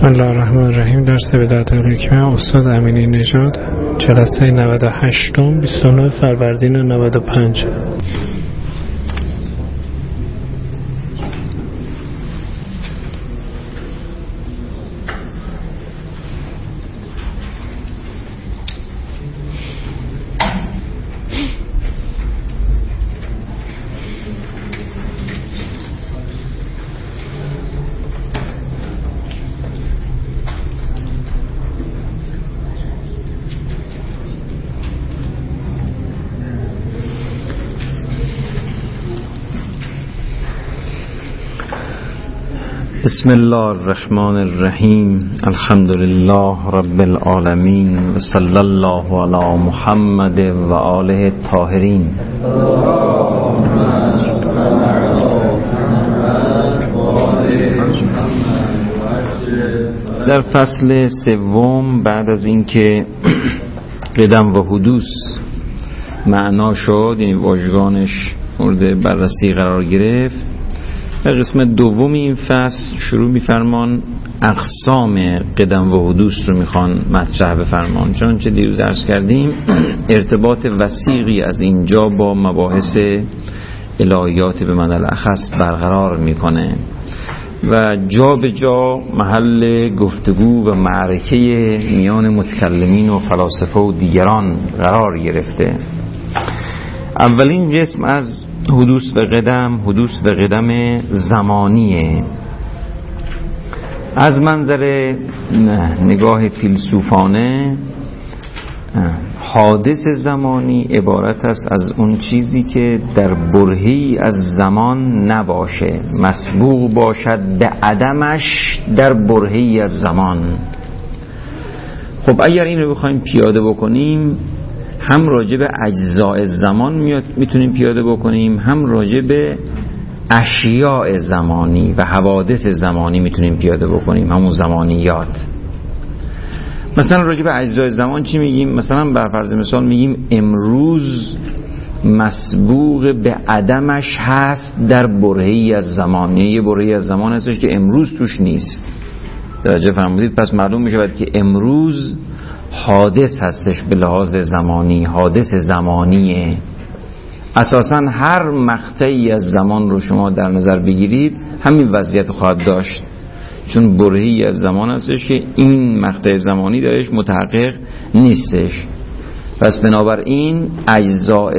بسم الله الرحمن الرحیم. درس بدایت الحکمه استاد امینی نژاد، جلسه 98 29 فروردین 95. بسم الله الرحمن الرحیم. الحمد لله رب العالمین و صلی الله علی محمد و آله الطاهرین. در فصل سوم بعد از اینکه قدم و حدوث معنا شد، یعنی واژگانش مورد بررسی قرار گرفت، در قسمت دوم این فصل شروع می‌فرمان اقسام قدم و حدوث رو میخوان مطرح بفرمان. چنانچه دیروز عرض کردیم ارتباط وثیقی از اینجا با مباحث الهیات به معنی الاخص برقرار میکنه و جا به جا محل گفتگو و معرکه میان متکلمین و فلاسفه و دیگران قرار گرفته. اولین قسم از حدوث و قدم زمانیه. از منظر نگاه فیلسوفانه حادث زمانی عبارت است از اون چیزی که در برهه‌ای از زمان نباشه، مسبوق باشد به عدمش در برهه‌ای از زمان. خب اگر این رو بخوایم پیاده بکنیم، هم راجع به اجزاء زمان میتونیم پیاده بکنیم، هم راجع به اشیاء زمانی و حوادث زمانی میتونیم پیاده بکنیم، همون زمانیات. مثلا راجع به اجزاء زمان چی میگیم؟ مثلا بر فرض مثال میگیم امروز مسبوق به عدمش هست در برهه‌ای از زمان، یعنی یه برهه‌ای از زمان هستش که امروز توش نیست. توجه فرمودید؟ پس معلوم میشه که امروز حادث هستش به لحاظ زمانی، حادث زمانیه. اساساً هر مقطعی از زمان رو شما در نظر بگیرید همین وضعیت خواهد داشت، چون برهه‌ای از زمان هستش که این مقطع زمانی درش متحقق نیستش. پس بنابراین اجزاء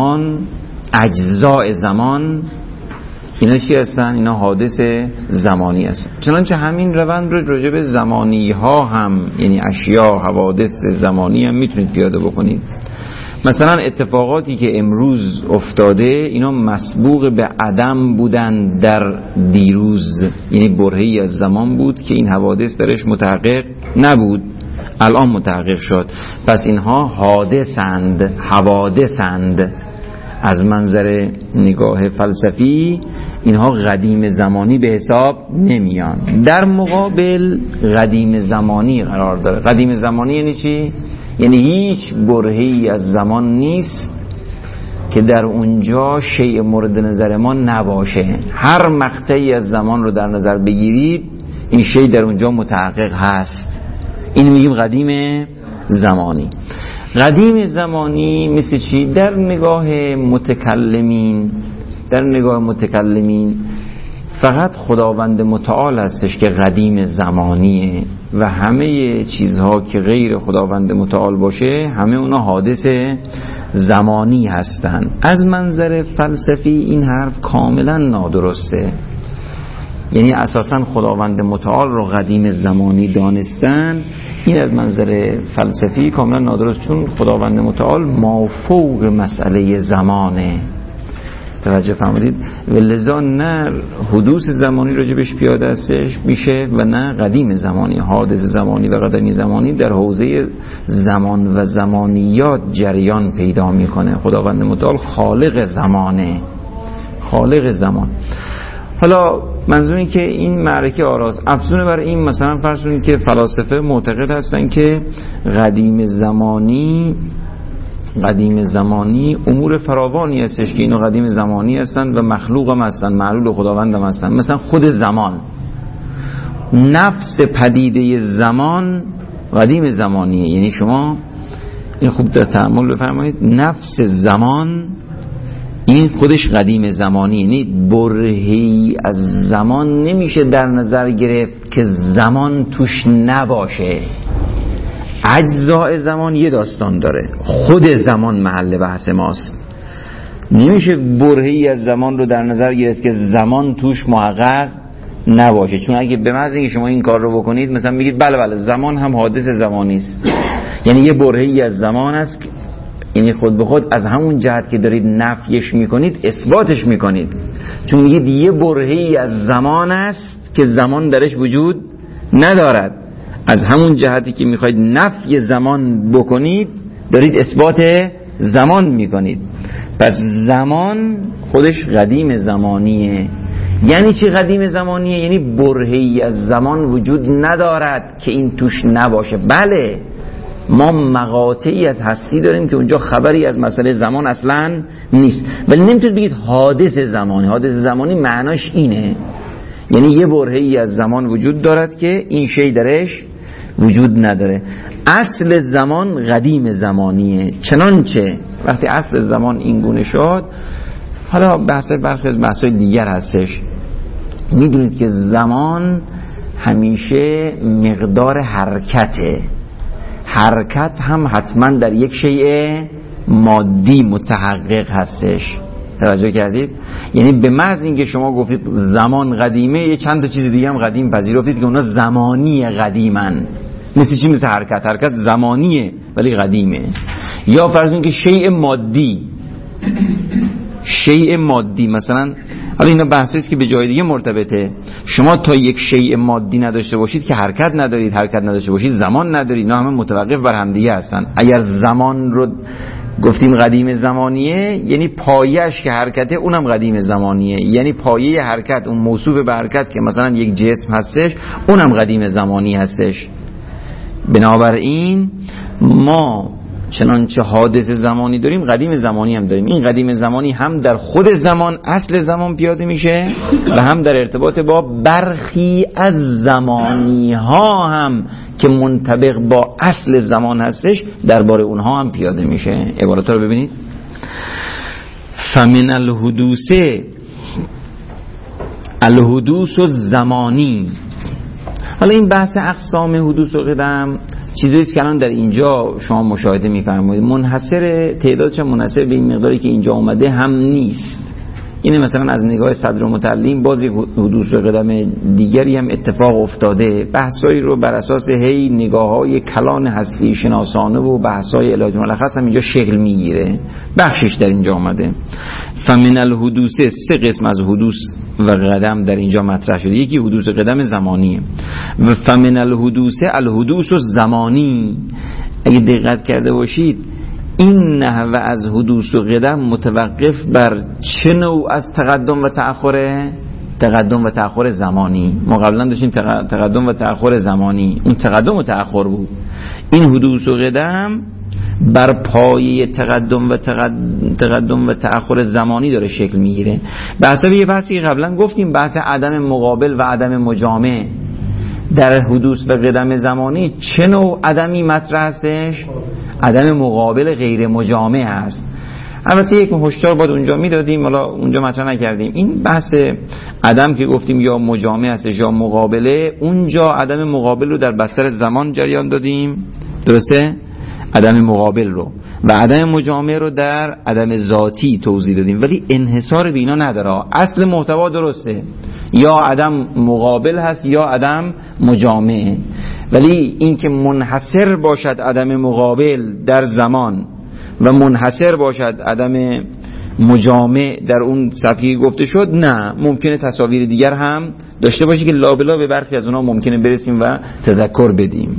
زمان اینا چی هستن؟ اینا حادث زمانی هستن. چنانچه همین روند رو راجع به زمانی ها هم، یعنی اشیا حوادث زمانی هم میتونید پیاده بکنید. مثلا اتفاقاتی که امروز افتاده اینا مسبوق به عدم بودن در دیروز، یعنی برهه‌ای از زمان بود که این حوادث درش متحقق نبود، الان متحقق شد. پس اینها حوادثند. از منظر نگاه فلسفی اینها قدیم زمانی به حساب نمیان. در مقابل قدیم زمانی قرار داره. قدیم زمانی یعنی چی؟ یعنی هیچ برهه‌ای از زمان نیست که در اونجا شیء مورد نظر ما نباشه. هر مقطعی از زمان رو در نظر بگیرید این شیء در اونجا متحقق هست. این میگیم قدیم زمانی. قدیم زمانی مثل چی؟ در نگاه متکلمین فقط خداوند متعال هستش که قدیم زمانیه و همه چیزها که غیر خداوند متعال باشه همه اونا حادث زمانی هستن. از منظر فلسفی این حرف کاملا نادرسته. یعنی اساساً خداوند متعال رو قدیم زمانی دانستن، این از منظر فلسفی کاملا نادرست، چون خداوند متعال مافوق مسئله زمانه. توجه فرمودید؟ و لذا نه حدوث زمانی راجبش پیاده هستش میشه و نه قدیم زمانی. حادث زمانی و قدیم زمانی در حوزه زمان و زمانیات جریان پیدا میکنه. خداوند متعال خالق زمانه، خالق زمان. حالا منظور این که این معرکه آراز افزونه بر این، مثلا فرض کنید که فلاسفه معتقد هستن که قدیم زمانی امور فراوانی هستش که اینو قدیم زمانی هستن و مخلوق هم هستن، معلول خداوند هم هستن. مثلا خود زمان نفس پدیده زمان قدیم زمانیه. یعنی شما این خوب در تأمل بفرمایید، نفس زمان این خودش قدیم زمانی، یعنی برهی از زمان نمیشه در نظر گرفت که زمان توش نباشه. اجزاء زمان یه داستان داره، خود زمان محل بحث ماست. نمیشه برهی از زمان رو در نظر گرفت که زمان توش محقق نباشه، چون اگه به محض اینکه شما این کار رو بکنید مثلا بگید بله زمان هم حادث زمانی است، یعنی یه برهی از زمان است، یعنی خود به خود از همون جهت که دارید نفیش میکنید اثباتش میکنید، چون میگید یه برهی از زمان است که زمان درش وجود ندارد. از همون جهتی که میخواید نفی زمان بکنید دارید اثبات زمان میکنید. پس زمان خودش قدیم زمانیه. یعنی چی قدیم زمانیه؟ یعنی برهی از زمان وجود ندارد که این توش نباشه. بله ما مقاطعی از هستی داریم که اونجا خبری از مسئله زمان اصلا نیست، ولی نمیتونید بگید حادث زمانی. حادث زمانی معناش اینه، یعنی یه برهی از زمان وجود دارد که این شی درش وجود نداره. اصل زمان قدیم زمانیه. چنانچه وقتی اصل زمان این گونه شد، حالا برخی از بحث‌های دیگر هستش، میدونید که زمان همیشه مقدار حرکته. حرکت هم حتما در یک شیء مادی متحقق هستش. توجه کردید؟ یعنی به محض اینکه شما گفتید زمان قدیمه، یه چند تا چیز دیگه هم قدیم پذیرفتید که اونا زمانی قدیمن. مثل چی؟ مثل حرکت زمانیه ولی قدیمه. یا فرض کنید که شیء مادی مثلا، حالا اینا بحثی است که به جای دیگه مرتبطه. شما تا یک شیء مادی نداشته باشید که حرکت ندارید، حرکت نداشته باشید زمان ندارید، اینا همه متوقف بر هم دیگه هستن. اگر زمان رو گفتیم قدیم زمانیه، یعنی پایه‌اش که حرکته اونم قدیم زمانیه. یعنی پایه حرکت، اون موصوف به حرکت که مثلا یک جسم هستش، اونم قدیم زمانی هستش. بنابراین ما چنانچه حادث زمانی داریم قدیم زمانی هم داریم. این قدیم زمانی هم در خود زمان اصل زمان پیاده میشه و هم در ارتباط با برخی از زمانی ها هم که منطبق با اصل زمان هستش درباره اونها هم پیاده میشه. عبارت رو ببینید. فمن الحدوث الزمانی. حالا این بحث اقسام حدوث و قدم چیزی است که الان در اینجا شما مشاهده می‌فرمایید. منحصر تعدادش منحصر به این مقداری که اینجا اومده هم نیست. اینه مثلا از نگاه صدر متعلم بازی حدوث و قدم دیگری هم اتفاق افتاده. بحثایی رو بر اساس هی نگاه‌های کلان هستی شناسانه و بحث‌های علاج ملخص هم اینجا شکل میگیره. بخشش در اینجا اومده. فمن الحدوث، سه قسم از حدوث و قدم در اینجا مطرح شده. یکی حدوث قدم زمانی و فمن الحدوث الزمانی. اگه دقت کرده باشید این نحوه از حدوث و قدم متوقف بر چه نوع از تقدم و تأخره؟ تقدم و تأخر زمانی. ما قبلا داشتیم تقدم و تأخر زمانی، اون تقدم و تأخر بود. این حدوث و قدم بر پایه تقدم و تأخر زمانی داره شکل میگیره. به حسب یه بحثی قبلا گفتیم، بحث عدم مقابل و عدم مجامع در حدوث و قدم زمانی. چه نوع عدمی مطرح هستش؟ عدم مقابل غیر مجامع هست. البته یک هشدار باید اونجا میدادیم، حالا اونجا مطرح نکردیم. این بحث عدم که گفتیم یا مجامع هستش یا مقابله، اونجا عدم مقابل رو در بستر زمان جریان دادیم، درسته؟ عدم مقابل رو و عدم مجامع رو در عدم ذاتی توضیح دادیم، ولی انحصار به اینا نداره. اصل محتوا درسته، یا عدم مقابل هست یا عدم مجامع، ولی این که منحصر باشد عدم مقابل در زمان و منحصر باشد عدم مجامع در اون صفحه گفته شد، نه، ممکنه تصاویر دیگر هم داشته باشی که لابلا به برخی از اونها ممکنه برسیم و تذکر بدیم.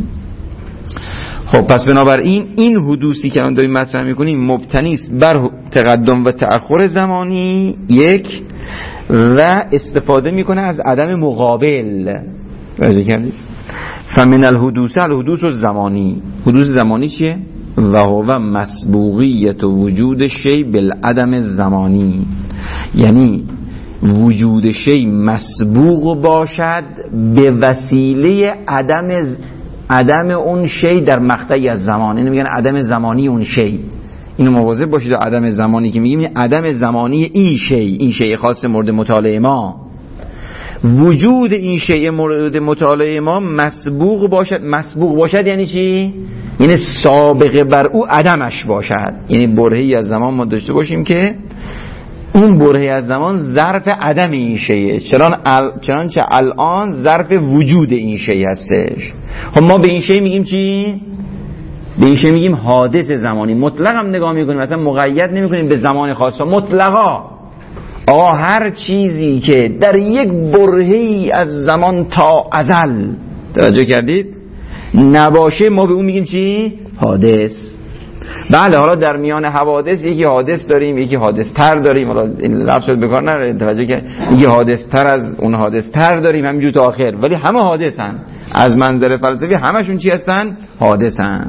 خب پس بنابراین این حدوثی که الان داریم مطرح میکنیم مبتنی است بر تقدم و تأخر زمانی یک، و استفاده میکنه از عدم مقابل. راجع کردید فمن الحدوث الزمانی. حدوث زمانی چیه؟ و هو مسبوقیت وجود شی بالعدم الزمانی. یعنی وجود شی مسبوق باشد به وسیله عدم اون شی در مقطعی از زمان. اینو میگن عدم زمانی اون شی. اینو مواظب باشید. عدم زمانی که میگیم عدم زمانی این شی خاص مورد مطالعه ما. وجود این شی مورد مطالعه ما مسبوق باشد یعنی چی؟ یعنی سابقه بر او عدمش باشد. یعنی برهه‌ای از زمان ما داشته باشیم که اون برهه از زمان ظرف عدم این شیه، چنانچه الان ظرف وجود این شی هستش. خب ما به این شی میگیم چی؟ به این شی میگیم حادث زمانی. مطلق هم نگاه میکنیم، مثلا مقید نمیکنیم به زمان خاص. مطلقا آقا هر چیزی که در یک برهه‌ای از زمان تا ازل، توجه کردید، نباشه ما به اون میگیم چی؟ حادث. بله حالا در میان حوادث یکی حادث داریم، یکی حادث تر داریم. حالا این لفظ شد بکار نره، توجه که یکی حادث تر از اون حادث تر داریم، همینجور تا آخر، ولی همه حادثن. از منظر فلسفی همشون چی هستن؟ حادثن.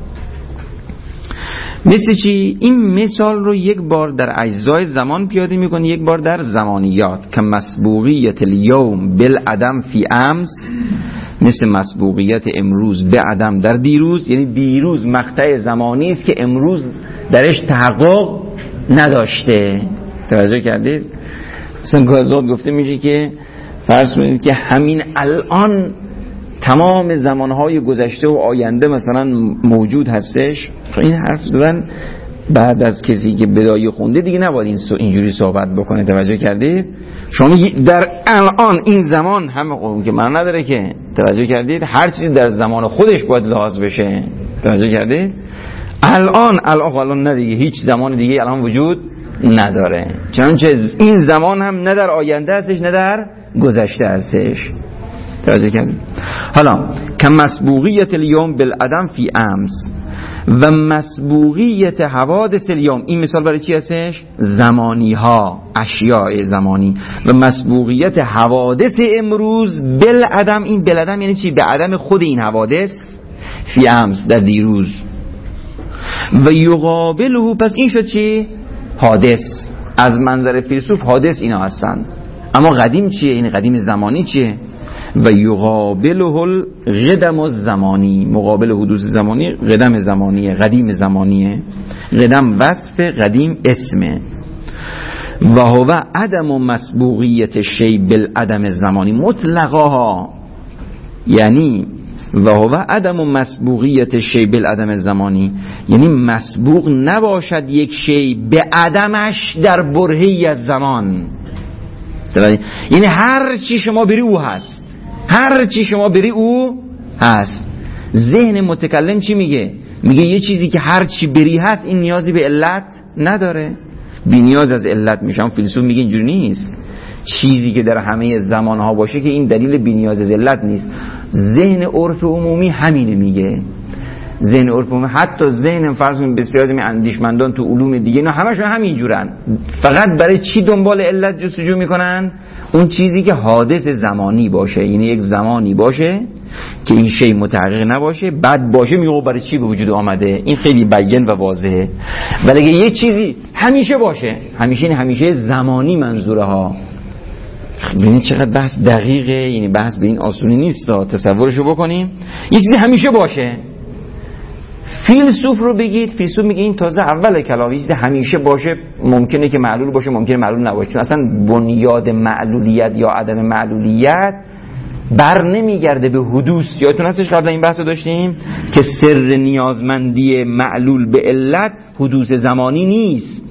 مثل چی؟ این مثال رو یک بار در اجزای زمان پیاده میکنه، یک بار در زمانیات. که مسبوقیت الیوم بالعدم فی امس، مثل مسبوقیت امروز به عدم در دیروز. یعنی دیروز مقطع زمانی است که امروز درش تحقق نداشته. توجه کردید؟ مثلا گازات گفته میشه که فرض کنید که همین الان تمام زمانهای گذشته و آینده مثلا موجود هستش. این حرف زدن بعد از کسی که بدایه خونده دیگه نباید اینجوری صحبت بکنه. توجه کردید؟ شما در الان این زمان هم که من نداره که، توجه کردید، هر چیزی در زمان خودش باید لحاظ بشه. توجه کردید؟ الان نه دیگه، هیچ زمان دیگه الان وجود نداره، چنانچه این زمان هم نه در آینده هستش نه در گذشته هستش. توجه کردید؟ حالا که مسبوقیت الیوم بالعدم فی امس و مسبوقیت حوادث الیوم، این مثال برای چی هستش؟ زمانی ها، اشیاء زمانی. و مسبوقیت حوادث امروز بالعدم، این بالعدم یعنی چی؟ به عدم خود این حوادث، فی امس در دیروز. و یقابله، پس این شد چی؟ حادث. از منظر فیلسوف حادث اینا هستن. اما قدیم چیه؟ این قدیم زمانی چیه؟ و یقابله القدم الزمانی، مقابل حدوث زمانی قدم زمانیه، قدیم زمانیه. قدم وصف، قدیم اسمه. و هو عدم مسبوقیت شی بالعدم زمانی مطلقا، یعنی و هو عدم مسبوقیت شی بالعدم زمانی، یعنی مسبوق نباشد یک شی به عدمش در برهه‌ای از زمان. یعنی هر چی شما بری او هست، هر چی شما بری او هست. ذهن متکلم چی میگه؟ میگه یه چیزی که هر چی بری هست این نیازی به علت نداره، بی نیاز از علت میشم. فیلسوف میگه اینجوری نیست. چیزی که در همه زمانها باشه که این دلیل بی نیاز از علت نیست. ذهن عرف عمومی همینه میگه. ذهن عرف عمومی، حتی ذهن فرض کنید بسیاری از اندیشمندان تو علوم دیگه، اینا همشون همینجورن. فقط برای چی دنبال علت جستجو میکنن؟ اون چیزی که حادث زمانی باشه، یعنی یک زمانی باشه که این شی متحقق نباشه، بعد باشه میگه برای چی به وجود آمده. این خیلی بیان و واضحه. ولی اگه یه چیزی همیشه باشه، همیشه این همیشه زمانی منظوره ها. ببینید چقدر بحث دقیقه، یعنی بحث به این آسونی نیست. تصورشو بکنیم یه چیزی همیشه باشه. فیلسوف رو بگید، فیلسوف میگه این تازه اول کلام. یه چیزی همیشه باشه ممکنه که معلول باشه، ممکنه معلول نباشه، چون اصلا بنیاد معلولیت یا عدم معلولیت بر نمیگرده به حدوث. یادتون هستش قبلا این بحث رو داشتیم که سر نیازمندی معلول به علت حدوث زمانی نیست.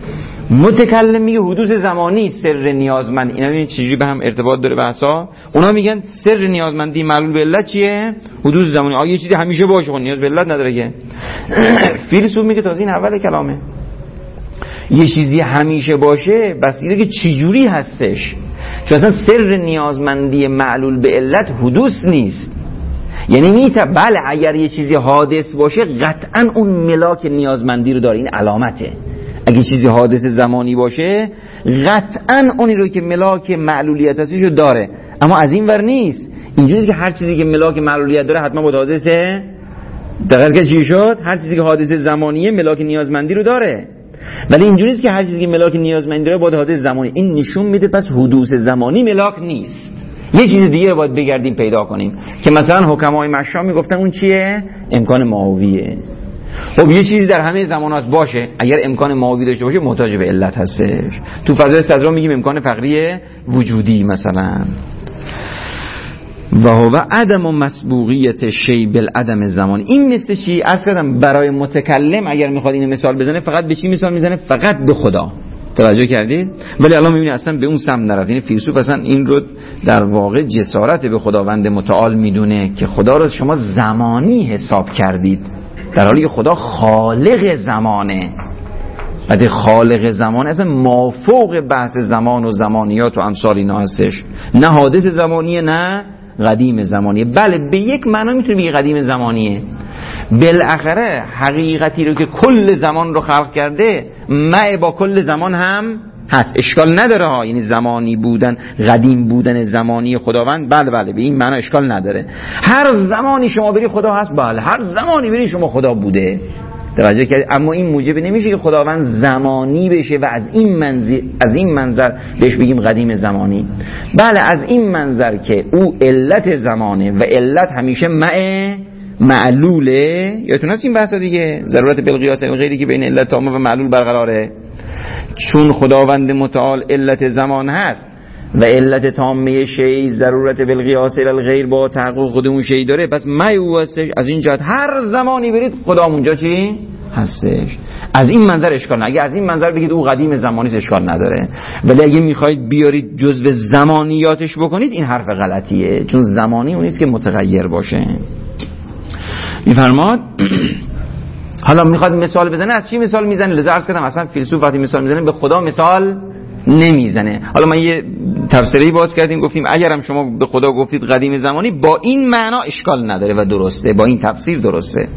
متکلم میگه حدوث زمانی سر نیازمند. اینا ببینید چجوری به هم ارتباط داره بحثا. اونا میگن سر نیازمندی معلول به علت چیه؟ حدوث زمانی. یه چیزی همیشه باشه، خب نیاز به علت نداره که. فیلسوف میگه تازه این اول کلامه. یه چیزی همیشه باشه بس اینه که چجوری هستش، چون اصلا سر نیازمندی معلول به علت حدوث نیست. یعنی بله اگر یه چیزی حادث باشه قطعا اون ملاک نیازمندی رو داره، این علامته. اگه چیزی حادث زمانی باشه قطعا اونی رو که ملاک معلولیت هستش رو داره. اما از این ور نیست. اینجوریه که هر چیزی که ملاک معلولیت داره حتما با حادثه. دقیقاً چی شد؟ هر چیزی که حادث زمانیه ملاک نیازمندی رو داره. ولی اینجوری است که هر چیزی که ملاک نیازمندی داره باید حادث زمانی. این نشون میده پس حدوث زمانی ملاک نیست، یه چیز دیگه باید بگردیم پیدا کنیم که مثلا حکمای مشا میگفتن اون چیه؟ امکان ماهویه. خب یه چیزی در همه زمانات باشه، اگر امکان ماهوی داشته باشه محتاج به علت هستش. تو فضای صدرا میگیم امکان فقری وجودی مثلا. و هو عدم مسبوقیت شی بالعدم زمان. این مثل چی؟ عرض کردم برای متکلم اگر میخواد این مثال بزنه فقط به چی مثال میزنه؟ فقط به خدا. توجه کردید؟ ولی الان میبینید اصلا به اون سمت نرفت. این فیلسوف اصلا این رو در واقع جسارت به خداوند متعال میدونه که خدا رو شما زمانی حساب کردید، در حالی که خدا خالق زمانه. بعد خالق زمان اصلا مافوق بحث زمان و زمانیات و امثال اینا هستش، نه حادث زمانیه نه قدیم زمانیه. بله به یک معنا میتونه بگه قدیم زمانیه، بالاخره حقیقتی رو که کل زمان رو خلق کرده معه با کل زمان هم هست، اشکال نداره ها. یعنی زمانی بودن، قدیم بودن زمانی خداوند، بله به این معنا اشکال نداره. هر زمانی شما بری خدا هست، بله هر زمانی بری شما خدا بوده. توجه کردید؟ اما این موجب نمیشه که خداوند زمانی بشه و از این منظر بهش بگیم قدیم زمانی. بله از این منظر که او علت زمانه و علت همیشه معلوله. یادتون هست این بحثا دیگه، ضرورت بالقیاس غیری که بین علت تامه و معلول برقراره. چون خداوند متعال علت زمان هست و علت تامه شی ضرورت بالقیاس الغیر با تحقق خود اون شی داره، پس او هستش. از این جهت هر زمانی برید خدا اونجا چی هستش. از این منظر اشکال نداره. اگه از این منظر بگید او قدیم زمانی اشکال نداره، ولی اگه میخواید بیارید جزء زمانیاتش بکنید این حرف غلطیه، چون زمانی اون نیست که متغیر باشه. میفرماد حالا میخواد مثال بزنه، از چی مثال میزنه؟ لذا عرض کردم اصلا فیلسوف وقتی مثال میزنه به خدا مثال نمیزنه. حالا من یه تفسیری باز کردیم، گفتیم اگرم شما به خدا گفتید قدیم زمانی با این معنا اشکال نداره و درسته، با این تفسیر درسته.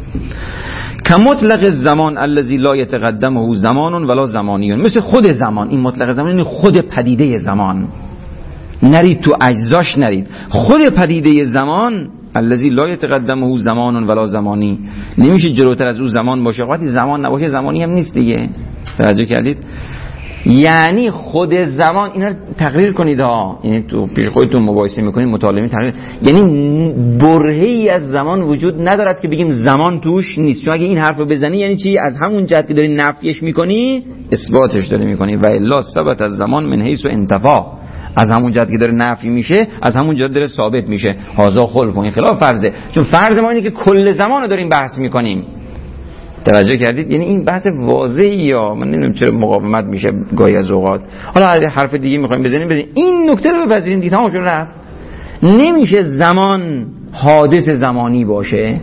کمطلق الزمان الذی لا یتقدمه زمان ولا زمانیون، مثل خود زمان. این مطلق زمان یعنی خود پدیده زمان، نرید تو اجزاش، نرید خود پدیده زمان. الذی لا یتقدمه زمان ولا زمانی، نمیشه جلوتر از او زمان باشه. وقتی زمان نباشه زمانی هم نیست دیگه. توجه کردید؟ یعنی خود زمان، اینا رو تقریر کنید ها، یعنی تو پیش خودتون مقایسه میکنید، مطالعه تقریر، یعنی برهه‌ای از زمان وجود ندارد که بگیم زمان توش نیست. چون اگه این حرفو بزنی یعنی چی؟ از همون جهت که داری نفیش میکنی اثباتش داری میکنی. و الا ثبت از زمان من حیث انتفاع، از همون جهت که داره نفی میشه از همون جهت داره ثابت میشه. هذا خلف، این خلاف فرضه، چون فرض ما اینه که کل زمان رو داریم بحث میکنیم. توجه کردید؟ یعنی این بحث واضحی، یا من نمیدونم چرا مقاومت میشه گاهی از اوقات. حالا اگه حرف دیگه میخوایم بزنیم این نکته رو بپذیریم دیگه، تمام شد رفت. نمیشه زمان حادث زمانی باشه.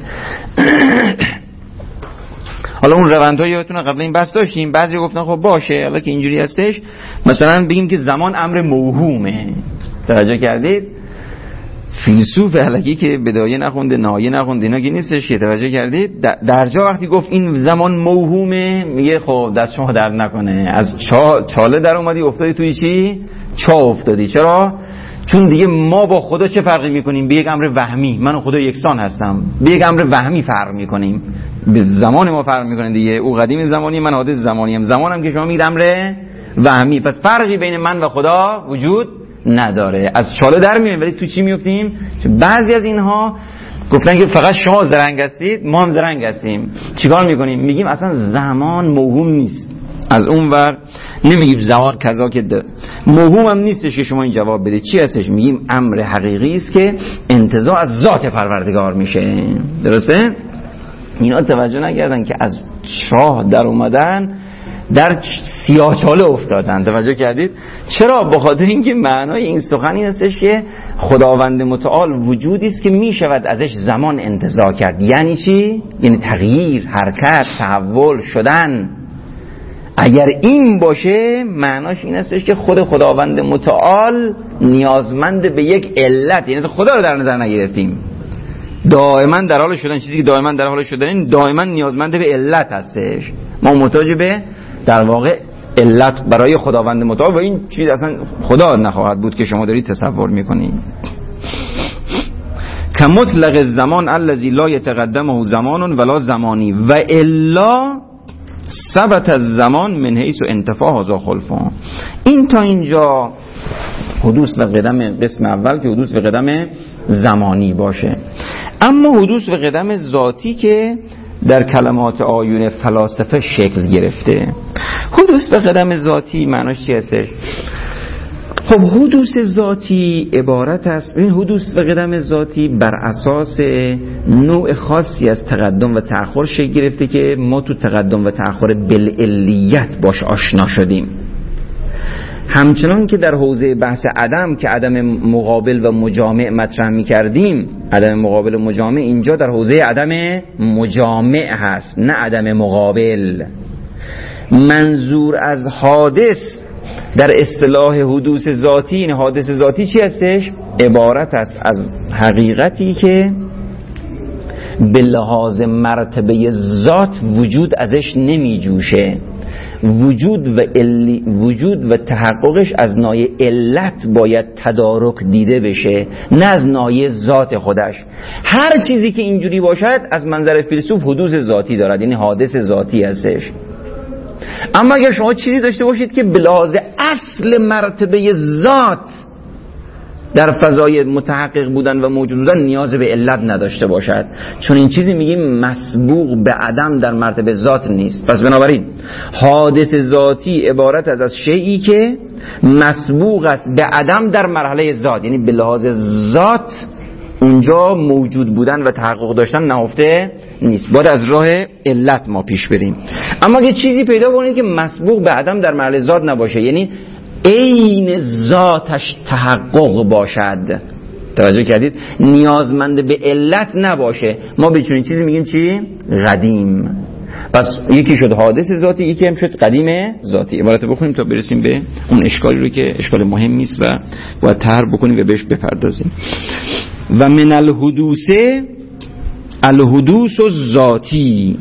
حالا اون روندها یادتونه قبل این بحث داشتیم، بعضی گفتن خب باشه حالا که اینجوری هستش مثلا بگیم که زمان امر موهومه. توجه کردید؟ فیلسوف الکی که بدایه نخونده نهایه نخونده اینا که نیستش که. توجه کردید؟ در جا وقتی گفت این زمان موهومه میگه خب دست شما درد نکنه، از چاله در اومدی افتادی توی چی؟ چا افتادی. چرا؟ چون دیگه ما با خدا چه فرقی میکنیم؟ به یک امر وهمی، من و خدا یکسان هستم، به یک امر وهمی فرق میکنیم، به زمان ما فرق میکنه دیگه. او قدیم زمانی، من حادث زمانیم. زمانم که شما میگید امر وهمی، پس فرقی بین من و خدا وجود نداره. از چاله در میایم ولی تو چی میافتیم؟ بعضی از اینها گفتن که فقط شما زرنگ هستید، ما هم زرنگ هستیم. چیکار میکنیم؟ میگیم اصلا زمان موهوم نیست. از اون ور نمیگیم زمان کذا که موهوم هم نیستش که شما این جواب بده. چی هستش؟ میگیم امر حقیقی است که انتزاع از ذات پروردگار میشه. درسته؟ اینا توجه نکردن که از چاه در اومدن در سیاه‌چاله افتادن. توجه کردید؟ چرا؟ به خاطر اینکه معنای این سخن این هستش که خداوند متعال وجودی است که میشود ازش زمان انتزاع کرد. یعنی چی؟ یعنی تغییر، حرکت، تحول شدن. اگر این باشه معناش این هستش که خود خداوند متعال نیازمند به یک علت، یعنی خدا رو در نظر نگرفتیم، دائما در حال شدن، چیزی که دائما در حال شدن دائما نیازمند به علت هستش. ما محتاج به در واقع علت برای خداوند متعال، و این چیز اصلا خدا نخواهد بود که شما دارید تصور میکنید. کمطلق الزمان الذی لا یتقدمه زمان ولا زمانی و الا ثبت الزمان من حیث انتفاع هذا خلفان. این تا اینجا حدوث و قدم قسم اول که حدوث و قدم زمانی باشه. اما حدوث و قدم ذاتی که در کلمات آیون فلاسفه شکل گرفته. حدوث و قدم ذاتی معناش چی هستش؟ خب حدوث ذاتی عبارت است، این حدوث و قدم ذاتی بر اساس نوع خاصی از تقدم و تأخر شکل گرفته که ما تو تقدم و تأخر بالعلیت باش آشنا شدیم. همچنان که در حوزه بحث عدم که عدم مقابل و مجامع مطرح می کردیم، عدم مقابل و مجامع اینجا در حوزه عدم مجامع هست نه عدم مقابل. منظور از حادث در اصطلاح حدوث ذاتی، این حادث ذاتی چی هستش؟ عبارت است از حقیقتی که به لحاظ مرتبه ذات وجود ازش نمی جوشه. وجود و تحققش از ناحیه علت باید تدارک دیده بشه، نه از ناحیه ذات خودش. هر چیزی که اینجوری باشد از منظر فیلسوف حدوث ذاتی دارد، یعنی حادث ذاتی هستش. اما اگر شما چیزی داشته باشید که به لحاظ اصل مرتبه ذات در فضای متحقق بودن و موجود بودن نیاز به علت نداشته باشد، چون این چیزی میگیم مسبوق به عدم در مرتبه ذات نیست. پس بنابراین حادث ذاتی عبارت از شیئی که مسبوق است به عدم در مرحله ذات، یعنی به لحاظ ذات اونجا موجود بودن و تحقق داشتن نهفته نیست، باید از راه علت ما پیش بریم. اما اگه چیزی پیدا کنید که مسبوق به عدم در مرحله ذات نباشه، یعنی عین ذاتش تحقق باشد، توجه کردید؟ نیازمند به علت نباشه، ما به چنین چیزی میگیم چی؟ قدیم. پس یکی شد حادث ذاتی، یکی هم شد قدیم ذاتی. عبارت بکنیم تا برسیم به اون اشکالی رو که اشکال مهمی است و باید طرح بکنیم و بهش بپردازیم. و من الحدوث ذاتی،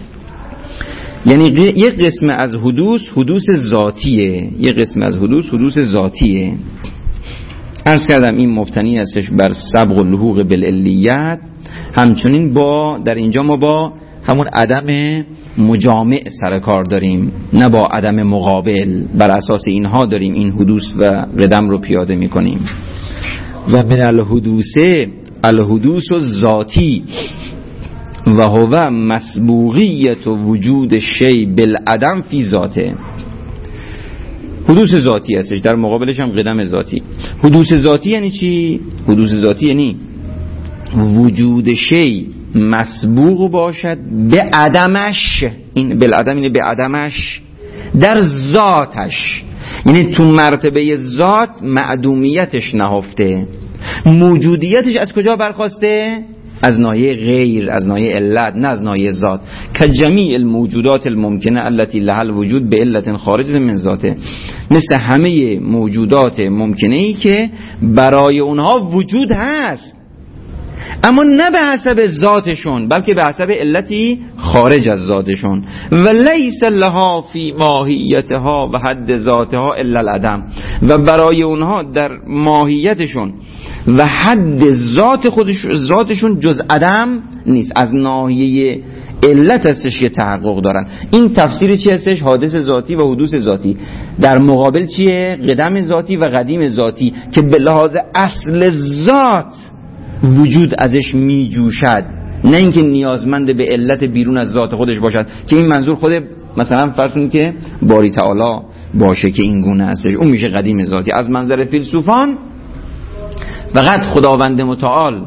یعنی یک قسم از حدوث ذاتیه، یک قسم از حدوث ذاتیه. عرض کردم این مبتنی هستش بر سبق و لحوق بالعلیت. همچنین در اینجا ما با همون عدم مجامع سر کار داریم، نه با عدم مقابل. بر اساس اینها داریم این حدوث و قدم رو پیاده میکنیم. و من الحدوث ذاتی و هو مسبوقیت و وجود شی بالعدم فی ذاته. حدوث ذاتی هستش، در مقابلش هم قدم ذاتی. حدوث ذاتی یعنی چی؟ حدوث ذاتی یعنی وجود شی مسبوق باشد به عدمش، این بالعدم یعنی به عدمش در ذاتش، یعنی تو مرتبه ذات معدومیتش نهفته، موجودیتش از کجا برخواسته؟ از ناحیه غیر، از ناحیه علت، نه از ناحیه ذات. که جمیع الموجودات الممکنه التي لها الوجود به علت خارجه من ذاته، مثل همه موجودات ممکنه ای که برای اونها وجود هست اما نه به حسب ذاتشون بلکه به حسب علتی خارج از ذاتشون. و لیس لها فی ماهیتها و حد ذاتها الا العدم، و برای اونها در ماهیتشون و حد ذاتشون جز عدم نیست، از ناحیه علت هستش که تحقق دارن. این تفسیر چی هستش؟ حادث ذاتی و حدوث ذاتی. در مقابل چیه؟ قدم ذاتی و قدیم ذاتی که به لحاظ اصل ذات وجود ازش می جوشد، نه اینکه نیازمند به علت بیرون از ذات خودش باشد، که این منظور خود مثلا فرض کنید که باری تعالی باشه که این گونه هستش، اون میشه قدیم ذاتی. از منظر فیلسوفان فقط خداوند متعال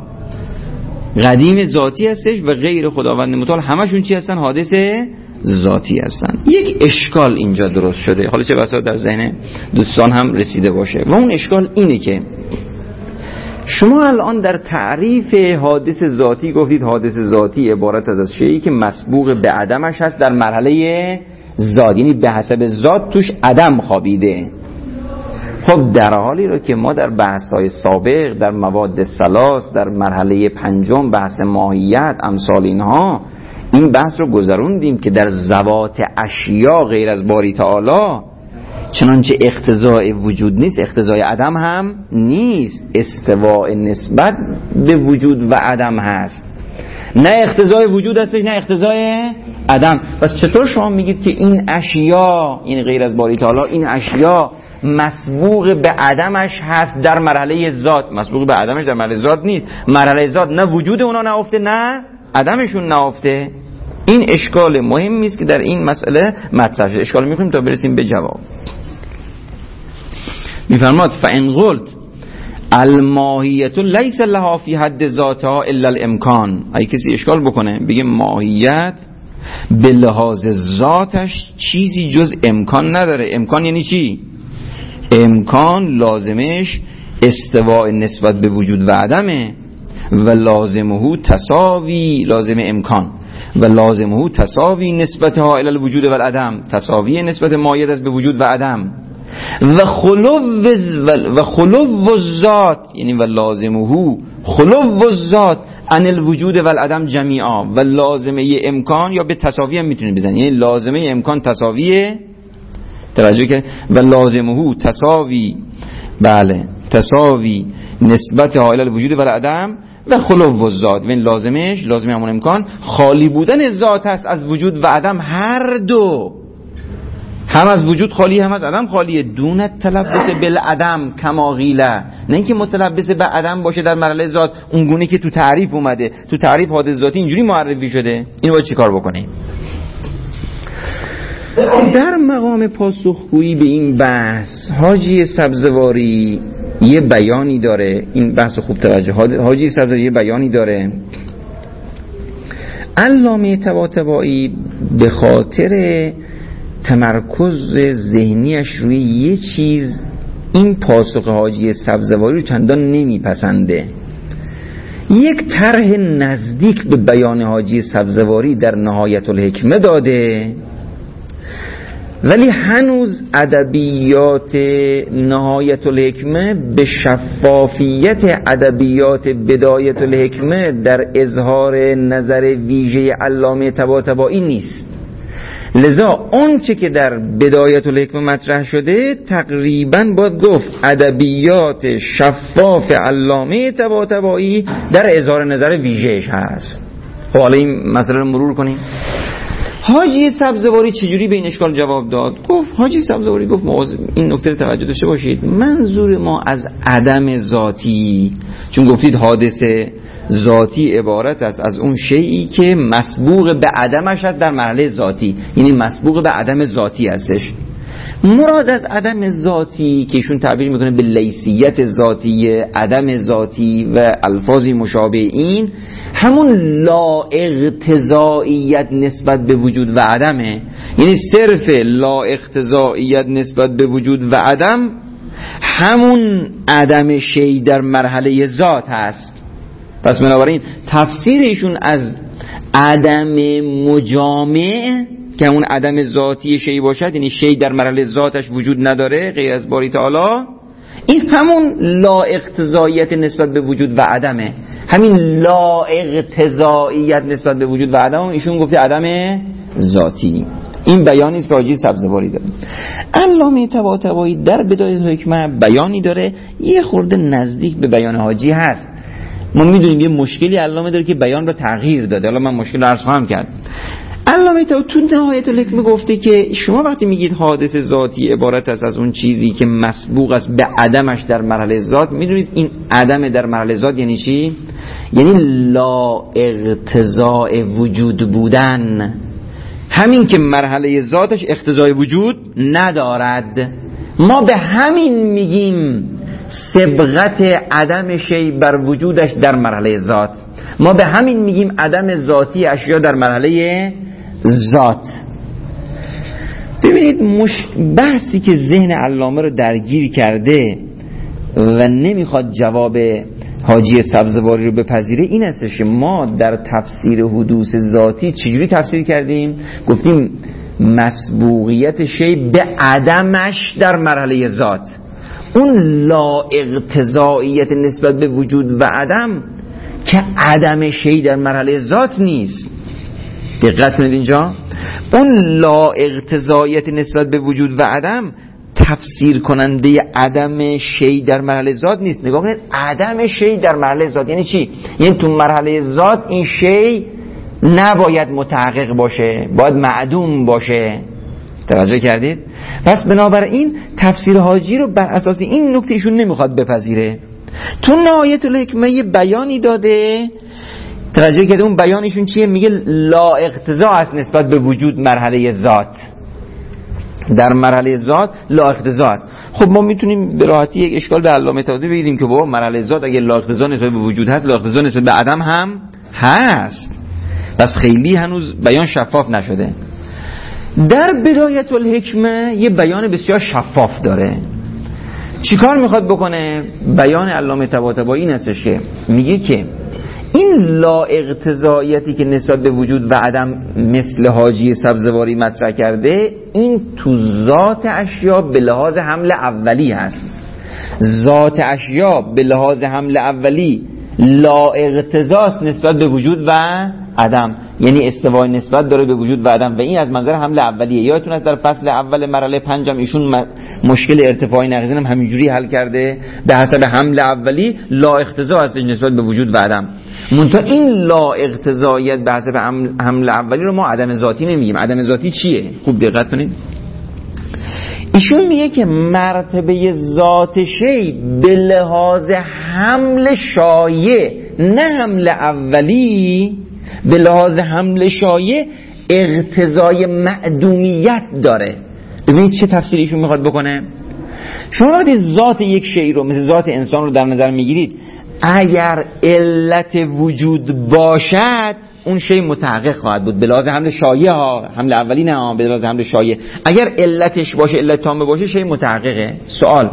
قدیم ذاتی هستش و غیر خداوند متعال همشون چی هستن؟ حادث ذاتی هستن. یک اشکال اینجا درست شده، حالا چه بسا در ذهن دوستان هم رسیده باشه، و اون اشکال اینه که شما الان در تعریف حادث ذاتی گفتید حادث ذاتی عبارت از شیئی که مسبوق به عدمش هست در مرحله ذات، یعنی به حسب ذات توش عدم خوابیده. خب در حالی رو که ما در بحث‌های سابق در مواد ثلاث در مرحله پنجم بحث ماهیت امثال اینها این بحث رو گذروندیم که در ذوات اشیا غیر از باری تعالی چنانچه اقتضای وجود نیست اقتضای عدم هم نیست، استواء نسبت به وجود و عدم هست. نه اقتضای وجود هستش نه اقتضای عدم. پس چطور شما میگید که این اشیا، این غیر از باری تعالی، این اشیا مسبوق به عدمش هست در مرحله ذات؟ مسبوق به عدمش در مرحله ذات نیست. مرحله ذات نه وجود اونا نهفته نه عدمشون نهفته. این اشکال مهمی است که در این مسئله مطرح شده. اشکال می‌کنیم تا برسیم به جواب. میفرماد فإن قلت الماهیت لیس لها فی حد ذاتها الا الامکان. اگه کسی اشکال بکنه بگه ماهیت به لحاظ ذاتش چیزی جز امکان نداره. امکان یعنی چی؟ امکان لازمش استواء نسبت به وجود و عدمه و لازمه تساوی، لازم امکان و لازمه تساوی نسبتها الی الوجود و العدم، تساوی نسبت ماهیت از به وجود و عدم و خلو الذات، یعنی و لازمه خلو الذات عن الوجود و العدم جمیعا. و لازمه امکان یا به تساوی هم میتونید بزنید، یعنی لازمه امکان تساویه، توجه کنید، و لازمه تساوی، بله تساوی نسبت الی الوجود و العدم و خلو الذات. و این لازمش، لازم همون امکان خالی بودن ذات هست از وجود و عدم، هر دو، هم از وجود خالی هم از عدم خالیه. دون تلبس بالعدم کما قیله، نه اینکه متلبس به عدم باشه در مرحله ذات اون گونه که تو تعریف اومده. تو تعریف حادث ذاتی اینجوری معرفی شده. اینو باید چیکار بکنیم؟ در مقام پاسخگویی به این بحث حاجی سبزواری یه بیانی داره. این بحث خوب توجه، حاجی سبزواری یه بیانی داره. علامه طباطبایی به خاطر تمرکز ذهنیش روی یه چیز این پاسخ حاجی سبزواری رو چندان نمیپسنده. یک طرح نزدیک به بیان حاجی سبزواری در نهایت الحکمه داده، ولی هنوز ادبیات نهایت الحکمه به شفافیت ادبیات بدایت الحکمه در اظهار نظر ویژه علامه طباطبایی نیست. لذا آنچه که در بدایت الحکمه مطرح شده تقریباً باید گفت ادبیات شفاف علامه طباطبایی در اظهار نظر ویژه‌اش هست. خب حالا این مسئله رو مرور کنیم. حاجی سبزواری چجوری به این اشکال جواب داد؟ گفت حاجی سبزواری گفت این نکته رو توجه داشته باشید، منظور ما از عدم ذاتی، چون گفتید حادثه ذاتی عبارت است از اون شیئی که مسبوق به عدمش است در مرحله ذاتی، یعنی مسبوق به عدم ذاتی هستش. مراد از عدم ذاتی که ایشون تعبیر میکنه به لیسیت ذاتی، عدم ذاتی و الفاظی مشابه این، همون لا اقتضائیت نسبت به وجود و عدمه. یعنی صرف لا اقتضائیت نسبت به وجود و عدم همون عدم شی در مرحله ذات هست. پس بنابراین تفسیر ایشون از عدم مجامع که همون عدم ذاتی شی باشد، یعنی شی در مرحله ذاتش وجود نداره غیر از باری تعالی، این همون لا اقتضاییت نسبت به وجود و عدمه. همین لا اقتضاییت نسبت به وجود و عدم ایشون گفته عدم ذاتی. این بیانی است که حاجی سبزواری داره. علامه طباطبایی در بدایت الحکمه بیانی داره یه خورده نزدیک به بیان حاجی هست. ما میدونیم یه مشکلی علامه داره که بیان رو تغییر داده. حالا من مشکل رو عرض خواهم کرد. علامه تو نهایت الحکمه گفته که شما وقتی میگید حادث ذاتی عبارت است از اون چیزی که مسبوق است به عدمش در مرحله ذات، میدونید این عدم در مرحله ذات یعنی چی؟ یعنی لا اقتضاء وجود بودن، همین که مرحله ذاتش اقتضای وجود ندارد. ما به همین میگیم سبغت عدم شی بر وجودش در مرحله ذات. ما به همین میگیم عدم ذاتی اشیا در مرحله ذات. ببینید بحثی که ذهن علامه رو درگیر کرده و نمیخواد جواب حاجی سبزواری رو بپذیره این هستش که ما در تفسیر حدوث ذاتی چجوری تفسیر کردیم؟ گفتیم مسبوقیت شی به عدمش در مرحله ذات. اون لا اقتضائیت نسبت به وجود و عدم که عدم شی در مرحله ذات نیست. دقت کنید اینجا، اون لا اقتضائیت نسبت به وجود و عدم تفسیر کننده عدم شی در مرحله ذات نیست. نگاه کنید، عدم شی در مرحله ذات یعنی چی؟ یعنی تو مرحله ذات این شی نباید متحقق باشه، باید معدوم باشه. توجه کردید؟ پس بنابراین تفسیر حاجی رو بر اساس این نکته ایشون نمیخواد بپذیره. تو نهایت الحکمه یه بیانی داده، توجه کردید اون بیانشون چیه؟ میگه لا اقتضا است نسبت به وجود مرحله ذات. در مرحله ذات لا اقتضا است. خب ما میتونیم به راحتی یک اشکال به علامه طباطبایی بگیریم که بابا مرحله ذات اگه لا اقتضا نسبت به وجود هست، لا اقتضا نسبت به عدم هم هست. بس خیلی هنوز بیان شفاف نشده. در بدایت الحکمه یه بیان بسیار شفاف داره. چیکار میخواد بکنه؟ بیان علامه طباطبایی این هستش که میگه که این لا اقتضاییتی که نسبت به وجود و عدم مثل حاجی سبزواری مطرح کرده، این تو ذات اشیا به لحاظ حمل اولی هست. ذات اشیا به لحاظ حمل اولی لا اقتضاست نسبت به وجود و عدم، یعنی استوای نسبت داره به وجود و عدم و این از منظر حمل اولیه. یادتون از در فصل اول مرحله 5 ایشون مشکل ارتفاعی نقیضین هم همینجوری حل کرده، به حسب حمل اولی لا اقتضا هستش نسبت به وجود و عدم. منتها این لا اقتضاییت به حسب حمل اولی رو ما عدم ذاتی نمیگیم. عدم ذاتی چیه؟ خوب دقت کنید. ایشون میگه که مرتبه ذات شی به لحاظ حمل شایع، نه حمل اولی، به لحاظ حمل شایع اقتضای معدومیت داره. ببینید چه تفسیری ایشون میخواد بکنه. شما وقتی ذات یک شی رو مثل ذات انسان رو در نظر میگیرید، اگر علت وجود باشد اون شی متحقق خواهد بود به لحاظ حمل شایع ها، حمل اولی نه، به لحاظ حمل شایع. اگر علتش باشه، علت تامه باشه، شی متحققه. سوال: